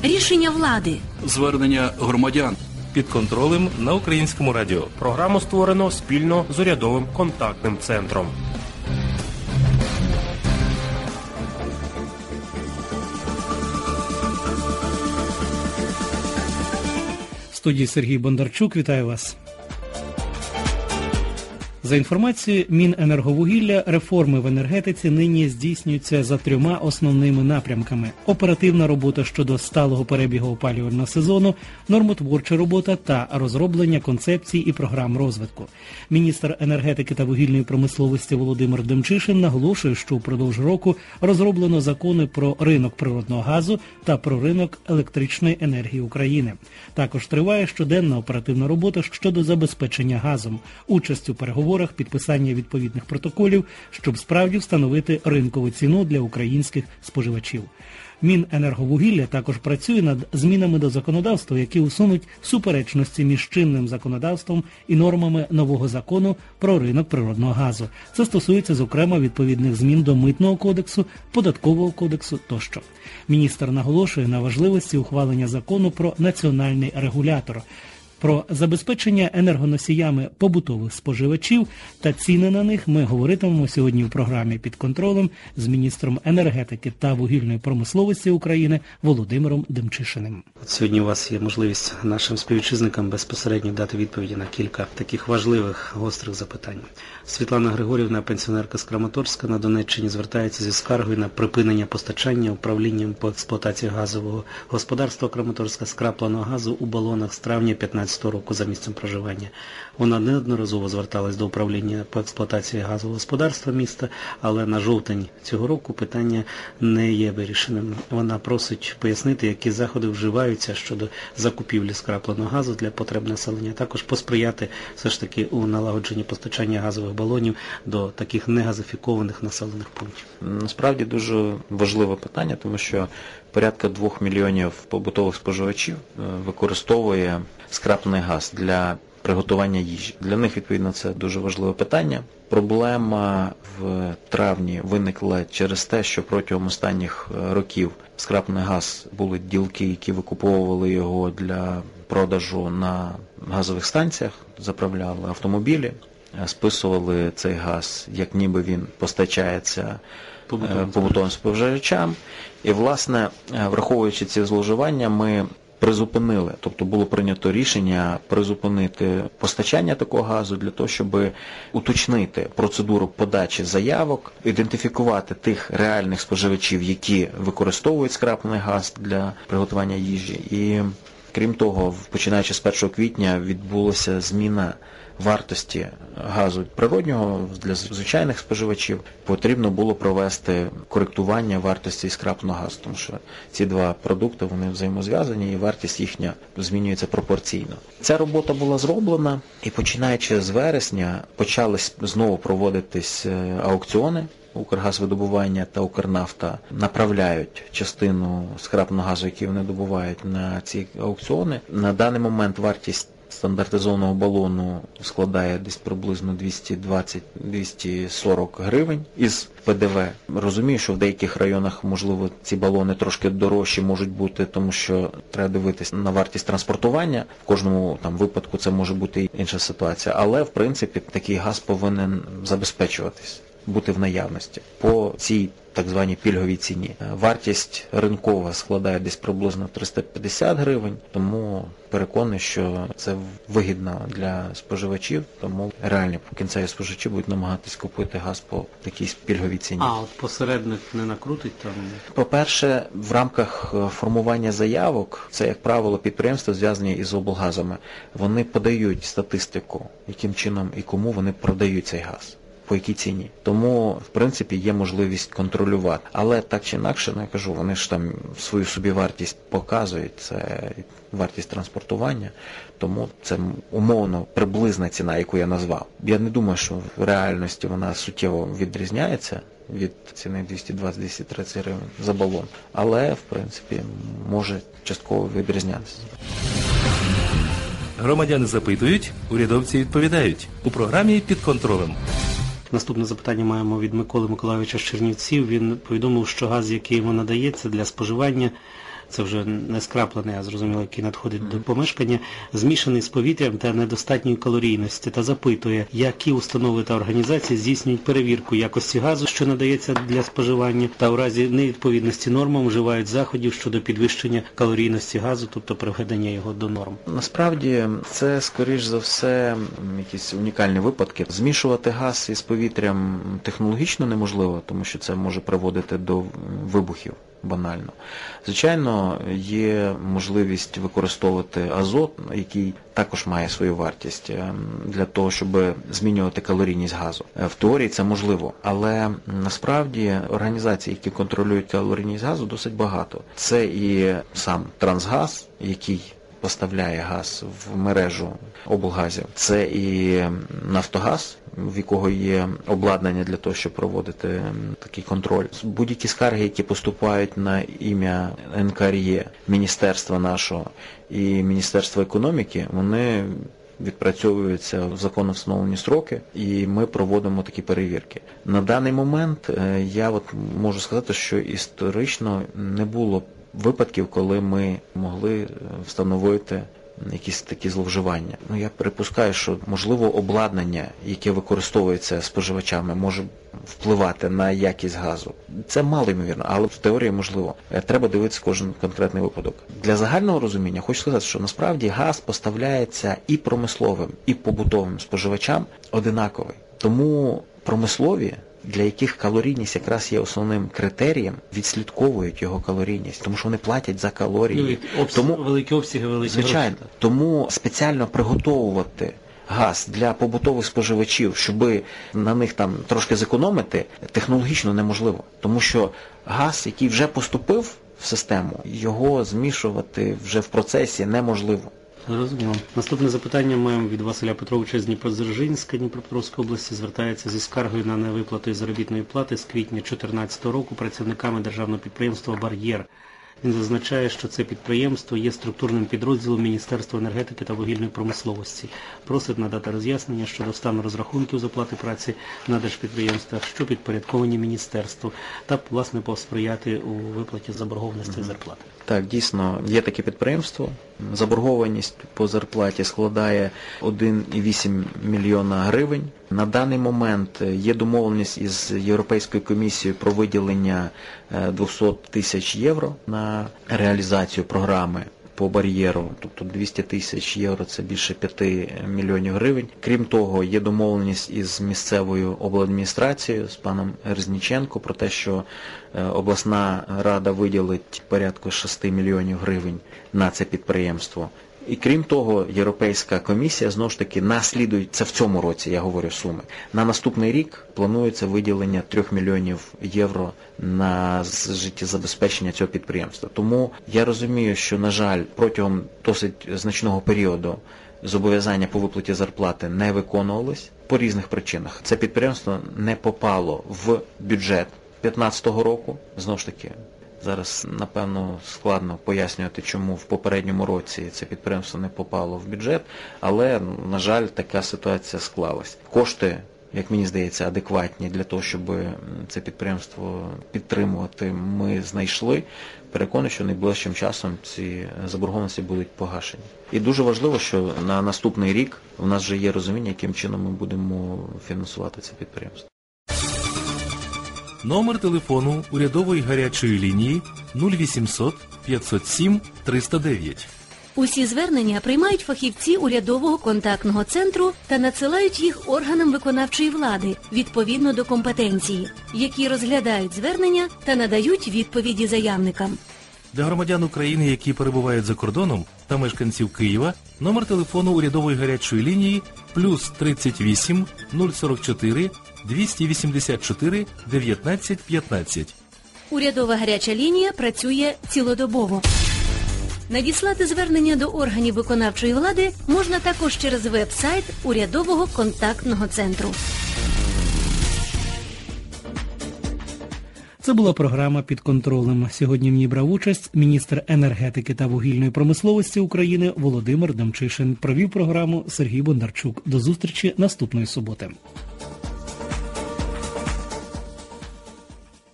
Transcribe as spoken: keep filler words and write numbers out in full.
Рішення влади. Звернення громадян. Під контролем на Українському радіо. Програму створено спільно з урядовим контактним центром. В студії Сергій Бондарчук. Вітаю вас. За інформацією Міненерговугілля, реформи в енергетиці нині здійснюються за трьома основними напрямками. Оперативна робота щодо сталого перебігу опалювального сезону, нормотворча робота та розроблення концепцій і програм розвитку. Міністр енергетики та вугільної промисловості Володимир Демчишин наголошує, що впродовж року розроблено закони про ринок природного газу та про ринок електричної енергії України. Також триває щоденна оперативна робота щодо забезпечення газом, участь у переговорах, підписання відповідних протоколів, щоб справді встановити ринкову ціну для українських споживачів. Міненерговугілля також працює над змінами до законодавства, які усунуть суперечності між чинним законодавством і нормами нового закону про ринок природного газу. Це стосується, зокрема, відповідних змін до Митного кодексу, Податкового кодексу тощо. Міністр наголошує на важливості ухвалення закону про національний регулятор, про забезпечення енергоносіями побутових споживачів та ціни на них ми говоритимемо сьогодні в програмі «Під контролем» з міністром енергетики та вугільної промисловості України Володимиром Демчишиним. Сьогодні у вас є можливість нашим співвітчизникам безпосередньо дати відповіді на кілька таких важливих, гострих запитань. Світлана Григорівна, пенсіонерка з Краматорська на Донеччині, звертається зі скаргою на припинення постачання управлінням по експлуатації газового господарства Краматорська скрапленого газу у балонах з травня п'ятнадцятого року за місцем проживання. Вона неодноразово зверталась до управління по експлуатації газового господарства міста, але на жовтень цього року питання не є вирішеним. Вона просить пояснити, які заходи вживаються щодо закупівлі скрапленого газу для потреб населення, також посприяти все ж таки у налагодженні постачання газових балонів до таких негазифікованих населених пунктів. Насправді дуже важливе питання, тому що порядка двох мільйонів побутових споживачів використовує скраплений газ для приготування їжі. Для них, відповідно, це дуже важливе питання. Проблема в травні виникла через те, що протягом останніх років скраплений газ були ділки, які викуповували його для продажу на газових станціях, заправляли автомобілі, списували цей газ, як ніби він постачається побутовим споживачам. І, власне, враховуючи ці зловживання, ми призупинили, тобто було прийнято рішення призупинити постачання такого газу для того, щоб уточнити процедуру подачі заявок, ідентифікувати тих реальних споживачів, які використовують скраплений газ для приготування їжі. І, крім того, починаючи з першого квітня відбулася зміна вартості газу природнього для звичайних споживачів. Потрібно було провести коректування вартості скрапленого газу, тому що ці два продукти, вони взаємозв'язані і вартість їхня змінюється пропорційно. Ця робота була зроблена і починаючи з вересня почали знову проводитись аукціони. Укргазвидобування та Укрнафта направляють частину скрапленого газу, який вони добувають, на ці аукціони. На даний момент вартість стандартизованого балону складає десь приблизно двісті двадцять - двісті сорок гривень із Пе Де Ве. Розумію, що в деяких районах, можливо, ці балони трошки дорожчі можуть бути, тому що треба дивитися на вартість транспортування. В кожному там випадку це може бути інша ситуація. Але, в принципі, такий газ повинен забезпечуватись, бути в наявності по цій так званій пільговій ціні. Вартість ринкова складає десь приблизно триста п'ятдесят гривень, тому переконаний, що це вигідно для споживачів, тому реальні кінцеві споживачі будуть намагатись купити газ по такій пільговій ціні. А от посередник не накрутить там? По-перше, в рамках формування заявок, це, як правило, підприємства, зв'язані із облгазами, вони подають статистику, яким чином і кому вони продають цей газ, по якій ціні. Тому, в принципі, є можливість контролювати. Але так чи інакше, ну, я кажу, вони ж там свою собівартість показують, це вартість транспортування, тому це умовно приблизна ціна, яку я назвав. Я не думаю, що в реальності вона суттєво відрізняється від ціни двісті двадцять - двісті тридцять гривень за балон, але, в принципі, може частково відрізнятися. Громадяни запитують, урядовці відповідають. У програмі «Під контролем». Наступне запитання маємо від Миколи Миколайовича з Чернівців. Він повідомив, що газ, який йому надається для споживання, це вже не скраплений, а зрозуміло, який надходить mm-hmm. до помешкання, змішаний з повітрям та недостатньої калорійності, та запитує, які установи та організації здійснюють перевірку якості газу, що надається для споживання, та у разі невідповідності нормам вживають заходів щодо підвищення калорійності газу, тобто приведення його до норм. Насправді, це, скоріш за все, якісь унікальні випадки. Змішувати газ із повітрям технологічно неможливо, тому що це може приводити до вибухів. Банально. Звичайно, є можливість використовувати азот, який також має свою вартість, для того, щоб змінювати калорійність газу. В теорії це можливо, але насправді організацій, які контролюють калорійність газу, досить багато. Це і сам Трансгаз, який поставляє газ в мережу облгазів. Це і Нафтогаз, в якого є обладнання для того, щоб проводити такий контроль. Будь-які скарги, які поступають на ім'я ен ка ер є, Міністерства нашого і Міністерства економіки, вони відпрацьовуються в законно встановлені строки, і ми проводимо такі перевірки. На даний момент я от можу сказати, що історично не було випадків, коли ми могли встановити якісь такі зловживання. Ну, я припускаю, що, можливо, обладнання, яке використовується споживачами, може впливати на якість газу. Це мало ймовірно, але в теорії можливо. Треба дивитися кожен конкретний випадок. Для загального розуміння хочу сказати, що насправді газ поставляється і промисловим, і побутовим споживачам одинаковий. Тому промислові, для яких калорійність якраз є основним критерієм, відслідковують його калорійність, тому що вони платять за калорії. Обс... Тому, великі обсяги, великі звичайно, гроші. Тому спеціально приготовувати газ для побутових споживачів, щоб на них там трошки зекономити, технологічно неможливо. Тому що газ, який вже поступив в систему, його змішувати вже в процесі неможливо. Зрозуміло. Наступне запитання маємо від Василя Петровича з Дніпродзержинська, Дніпропетровської області. Звертається зі скаргою на невиплату заробітної плати з квітня дві тисячі чотирнадцятого року працівниками державного підприємства «Бар'єр». Він зазначає, що це підприємство є структурним підрозділом Міністерства енергетики та вугільної промисловості. Просить надати роз'яснення щодо стану розрахунків з оплати праці на держпідприємствах, що підпорядковані міністерству, та, власне, посприяти у виплаті заборгованості зарплати. Так, дійсно, є таке підприємство. Заборгованість по зарплаті складає один цілих вісім мільйона гривень. На даний момент є домовленість із Європейською комісією про виділення двісті тисяч євро на реалізацію програми по бар'єру, тобто двісті тисяч євро – це більше п'ять мільйонів гривень. Крім того, є домовленість із місцевою обладміністрацією, з паном Резніченко, про те, що обласна рада виділить порядку шість мільйонів гривень на це підприємство. І крім того, Європейська комісія, знову ж таки, наслідує, це в цьому році, я говорю суми, на наступний рік планується виділення трьох мільйонів євро на життєзабезпечення цього підприємства. Тому я розумію, що, на жаль, протягом досить значного періоду зобов'язання по виплаті зарплати не виконувались по різних причинах. Це підприємство не попало в бюджет дві тисячі п'ятнадцятого року, знову ж таки. Зараз, напевно, складно пояснювати, чому в попередньому році це підприємство не попало в бюджет, але, на жаль, така ситуація склалась. Кошти, як мені здається, адекватні для того, щоб це підприємство підтримувати, ми знайшли. Переконаний, що найближчим часом ці заборгованості будуть погашені. І дуже важливо, що на наступний рік у нас вже є розуміння, яким чином ми будемо фінансувати це підприємство. Номер телефону урядової гарячої лінії нуль вісімсот п'ятсот сім триста дев'ять. Усі звернення приймають фахівці урядового контактного центру та надсилають їх органам виконавчої влади відповідно до компетенції, які розглядають звернення та надають відповіді заявникам. Для громадян України, які перебувають за кордоном, та мешканців Києва, номер телефону урядової гарячої лінії плюс тридцять вісім нуль сорок чотири двісті вісімдесят чотири дев'ятнадцять п'ятнадцять. Урядова гаряча лінія працює цілодобово. Надіслати звернення до органів виконавчої влади можна також через веб-сайт урядового контактного центру. Це була програма «Під контролем». Сьогодні в ній брав участь міністр енергетики та вугільної промисловості України Володимир Демчишин. Провів програму Сергій Бондарчук. До зустрічі наступної суботи.